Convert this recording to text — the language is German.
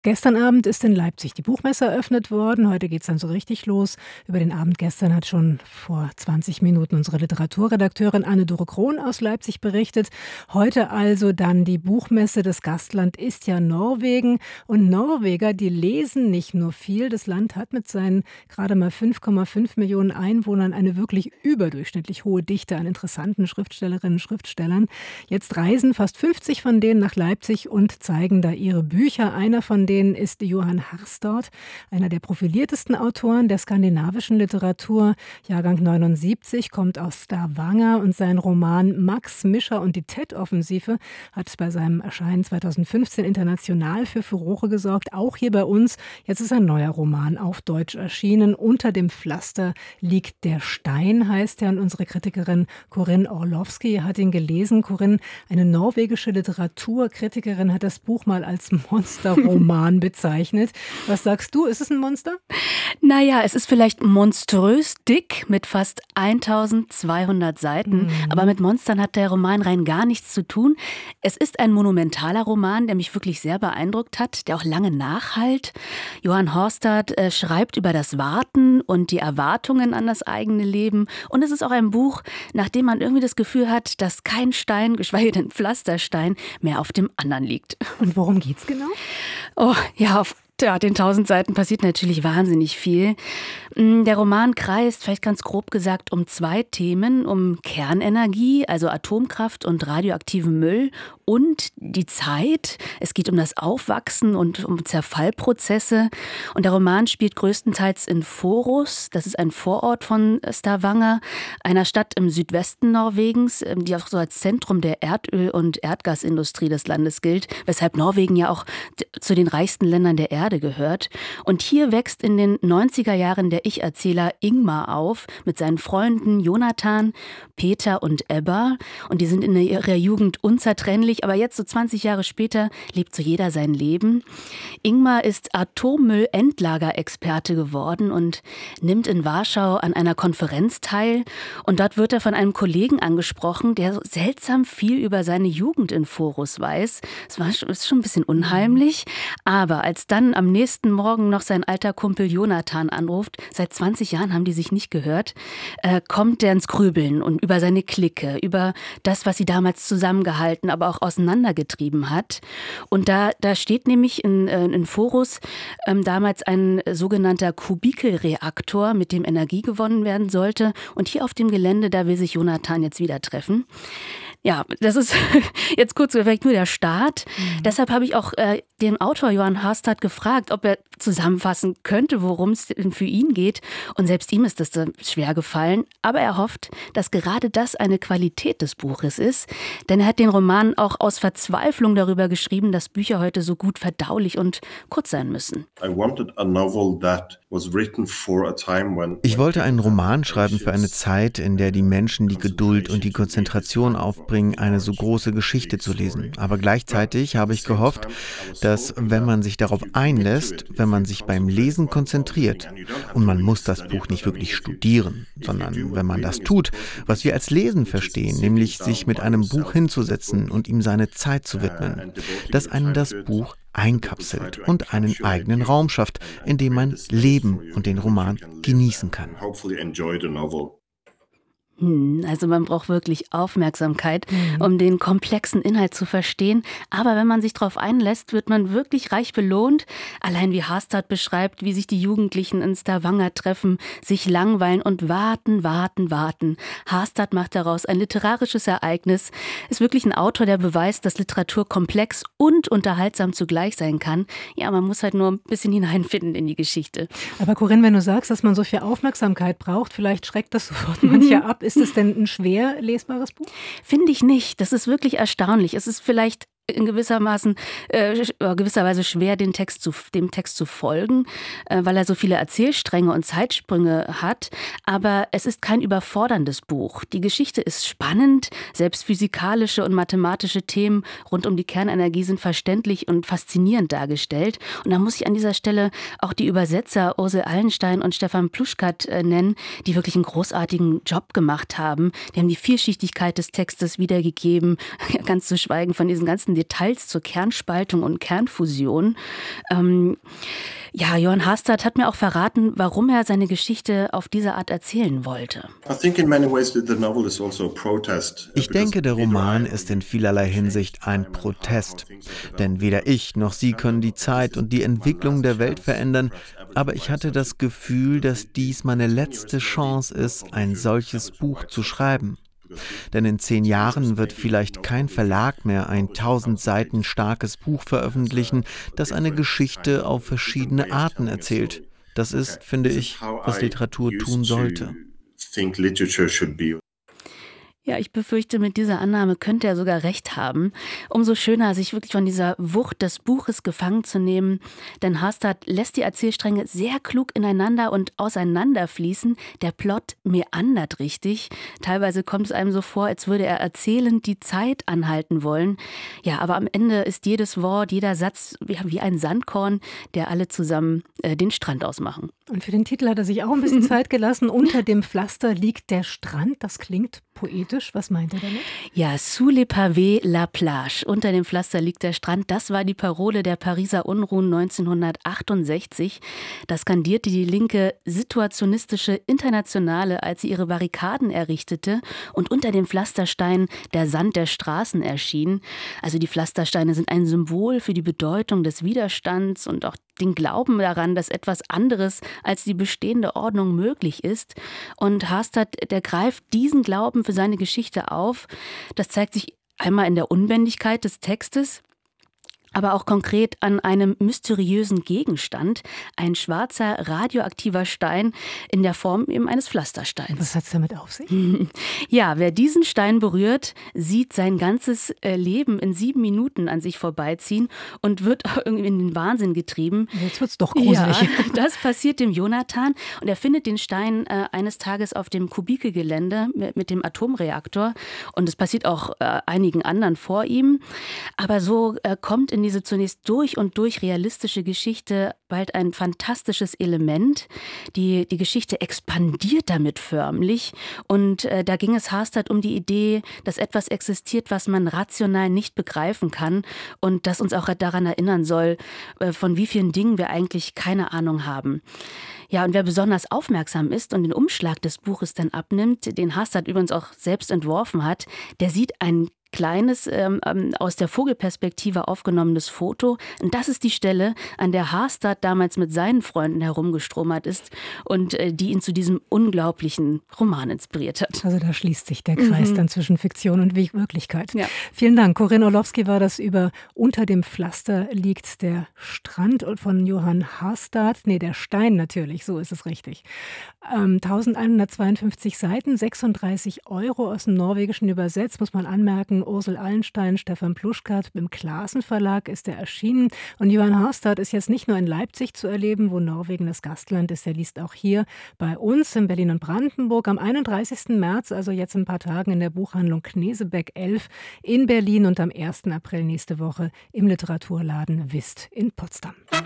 Gestern Abend ist in Leipzig die Buchmesse eröffnet worden. Heute geht's dann so richtig los. Über den Abend gestern hat schon vor 20 Minuten unsere Literaturredakteurin Anne-Dore Krohn aus Leipzig berichtet. Heute also dann die Buchmesse. Das Gastland ist ja Norwegen. Und Norweger, die lesen nicht nur viel. Das Land hat mit seinen gerade mal 5,5 Millionen Einwohnern eine wirklich überdurchschnittlich hohe Dichte an interessanten Schriftstellerinnen und Schriftstellern. Jetzt reisen fast 50 von denen nach Leipzig und zeigen da ihre Bücher. Einer von denen ist Johan Harstad, einer der profiliertesten Autoren der skandinavischen Literatur. Jahrgang 79, kommt aus Stavanger und sein Roman Max Mischer und die Tet-Offensive hat bei seinem Erscheinen 2015 international für Furore gesorgt, auch hier bei uns. Jetzt ist ein neuer Roman auf Deutsch erschienen. Unter dem Pflaster liegt der Stein, heißt er. Und unsere Kritikerin Corinne Orlowski hat ihn gelesen. Corinne, eine norwegische Literaturkritikerin, hat das Buch mal als Monsterroman bezeichnet. Was sagst du? Ist es ein Monster? Naja, es ist vielleicht monströs dick mit fast 1200 Seiten. Aber mit Monstern hat der Roman rein gar nichts zu tun. Es ist ein monumentaler Roman, der mich wirklich sehr beeindruckt hat, der auch lange nachhallt. Johan Harstad schreibt über das Warten und die Erwartungen an das eigene Leben. Und es ist auch ein Buch, nach dem man irgendwie das Gefühl hat, dass kein Stein, geschweige denn Pflasterstein, mehr auf dem anderen liegt. Und worum geht's genau? Oh, ja, auf den 1000 Seiten passiert natürlich wahnsinnig viel. Der Roman kreist, vielleicht ganz grob gesagt, um zwei Themen. Um Kernenergie, also Atomkraft und radioaktiven Müll, und die Zeit. Es geht um das Aufwachsen und um Zerfallprozesse. Und der Roman spielt größtenteils in Forus. Das ist ein Vorort von Stavanger, einer Stadt im Südwesten Norwegens, die auch so als Zentrum der Erdöl- und Erdgasindustrie des Landes gilt, weshalb Norwegen ja auch zu den reichsten Ländern der Erde gehört. Und hier wächst in den 90er Jahren der Ich-Erzähler Ingmar auf mit seinen Freunden Jonathan, Peter und Ebba. Und die sind in ihrer Jugend unzertrennlich, aber jetzt so 20 Jahre später lebt so jeder sein Leben. Ingmar ist Atommüll-Endlagerexperte geworden und nimmt in Warschau an einer Konferenz teil. Und dort wird er von einem Kollegen angesprochen, der so seltsam viel über seine Jugend in Forus weiß. Ist schon ein bisschen unheimlich. Aber als dann am nächsten Morgen noch sein alter Kumpel Jonathan anruft, seit 20 Jahren haben die sich nicht gehört, kommt er ins Grübeln und über seine Clique, über das, was sie damals zusammengehalten, aber auch auseinandergetrieben hat. Und da steht nämlich in Forus damals ein sogenannter Kubikelreaktor, mit dem Energie gewonnen werden sollte. Und hier auf dem Gelände, da will sich Jonathan jetzt wieder treffen. Ja, das ist jetzt kurz vielleicht nur der Start. Deshalb habe ich auch den Autor Johan Harstad gefragt, ob er zusammenfassen könnte, worum es denn für ihn geht. Und selbst ihm ist das schwer gefallen. Aber er hofft, dass gerade das eine Qualität des Buches ist. Denn er hat den Roman auch aus Verzweiflung darüber geschrieben, dass Bücher heute so gut verdaulich und kurz sein müssen. Ich wollte einen Roman schreiben für eine Zeit, in der die Menschen die Geduld und die Konzentration aufbringen, eine so große Geschichte zu lesen. Aber gleichzeitig habe ich gehofft, dass, wenn man sich darauf einlässt, wenn man sich beim Lesen konzentriert, und man muss das Buch nicht wirklich studieren, sondern wenn man das tut, was wir als Lesen verstehen, nämlich sich mit einem Buch hinzusetzen und ihm seine Zeit zu widmen, dass einen das Buch einkapselt und einen eigenen Raum schafft, in dem man leben und den Roman genießen kann. Also man braucht wirklich Aufmerksamkeit, um den komplexen Inhalt zu verstehen. Aber wenn man sich darauf einlässt, wird man wirklich reich belohnt. Allein wie Harstad beschreibt, wie sich die Jugendlichen in Stavanger treffen, sich langweilen und warten. Harstad macht daraus ein literarisches Ereignis. Ist wirklich ein Autor, der beweist, dass Literatur komplex und unterhaltsam zugleich sein kann. Ja, man muss halt nur ein bisschen hineinfinden in die Geschichte. Aber Corinne, wenn du sagst, dass man so viel Aufmerksamkeit braucht, vielleicht schreckt das sofort manche ab. Ist es denn ein schwer lesbares Buch? Finde ich nicht. Das ist wirklich erstaunlich. Es ist vielleicht in gewisser Weise schwer, dem Text zu folgen, weil er so viele Erzählstränge und Zeitsprünge hat. Aber es ist kein überforderndes Buch. Die Geschichte ist spannend, selbst physikalische und mathematische Themen rund um die Kernenergie sind verständlich und faszinierend dargestellt. Und da muss ich an dieser Stelle auch die Übersetzer Ursel Allenstein und Stefan Pluschkat nennen, die wirklich einen großartigen Job gemacht haben. Die haben die Vielschichtigkeit des Textes wiedergegeben, ganz zu schweigen von diesen ganzen Details zur Kernspaltung und Kernfusion. Johann Harstad hat mir auch verraten, warum er seine Geschichte auf diese Art erzählen wollte. Ich denke, der Roman ist in vielerlei Hinsicht ein Protest. Denn weder ich noch Sie können die Zeit und die Entwicklung der Welt verändern, aber ich hatte das Gefühl, dass dies meine letzte Chance ist, ein solches Buch zu schreiben. Denn in 10 Jahren wird vielleicht kein Verlag mehr ein 1000 Seiten starkes Buch veröffentlichen, das eine Geschichte auf verschiedene Arten erzählt. Das ist, finde ich, was Literatur tun sollte. Ja, ich befürchte, mit dieser Annahme könnte er sogar recht haben. Umso schöner, sich wirklich von dieser Wucht des Buches gefangen zu nehmen. Denn Harstad lässt die Erzählstränge sehr klug ineinander und auseinanderfließen. Der Plot meandert richtig. Teilweise kommt es einem so vor, als würde er erzählend die Zeit anhalten wollen. Ja, aber am Ende ist jedes Wort, jeder Satz wie ein Sandkorn, der alle zusammen den Strand ausmachen. Und für den Titel hat er sich auch ein bisschen Zeit gelassen. Unter dem Pflaster liegt der Strand. Das klingt poetisch. Was meint er damit? Ja, sous les pavés la plage. Unter dem Pflaster liegt der Strand. Das war die Parole der Pariser Unruhen 1968. Da skandierte die linke situationistische Internationale, als sie ihre Barrikaden errichtete und unter dem Pflasterstein der Sand der Straßen erschien. Also die Pflastersteine sind ein Symbol für die Bedeutung des Widerstands und auch den Glauben daran, dass etwas anderes als die bestehende Ordnung möglich ist. Und Harstad, der greift diesen Glauben für seine Geschichte auf. Das zeigt sich einmal in der Unbändigkeit des Textes, aber auch konkret an einem mysteriösen Gegenstand, ein schwarzer radioaktiver Stein in der Form eben eines Pflastersteins. Was hat es damit auf sich? Ja, wer diesen Stein berührt, sieht sein ganzes Leben in 7 Minuten an sich vorbeiziehen und wird irgendwie in den Wahnsinn getrieben. Jetzt wird's doch gruselig. Ja, das passiert dem Jonathan und er findet den Stein eines Tages auf dem Kubikelgelände mit dem Atomreaktor und es passiert auch einigen anderen vor ihm. Aber so kommt in diese zunächst durch und durch realistische Geschichte bald ein fantastisches Element. Die Geschichte expandiert damit förmlich. Und da ging es Harstad um die Idee, dass etwas existiert, was man rational nicht begreifen kann und das uns auch daran erinnern soll, von wie vielen Dingen wir eigentlich keine Ahnung haben. Ja, und wer besonders aufmerksam ist und den Umschlag des Buches dann abnimmt, den Harstad übrigens auch selbst entworfen hat, der sieht ein kleines, aus der Vogelperspektive aufgenommenes Foto. Und das ist die Stelle, an der Harstad damals mit seinen Freunden herumgestromert ist und die ihn zu diesem unglaublichen Roman inspiriert hat. Also da schließt sich der Kreis dann zwischen Fiktion und Wirklichkeit. Ja. Vielen Dank. Corinne Orlowski war das über Unter dem Pflaster liegt der Strand von Johann Harstad. Nee, der Stein natürlich, so ist es richtig. 1152 Seiten, 36 € aus dem Norwegischen übersetzt, muss man anmerken. Ursel Allenstein, Stefan Pluschkat, im Clasen Verlag ist er erschienen. Und Johann Harstad ist jetzt nicht nur in Leipzig zu erleben, wo Norwegen das Gastland ist. Er liest auch hier bei uns in Berlin und Brandenburg am 31. März, also jetzt in ein paar Tagen in der Buchhandlung Knesebeck 11 in Berlin und am 1. April nächste Woche im Literaturladen Wist in Potsdam.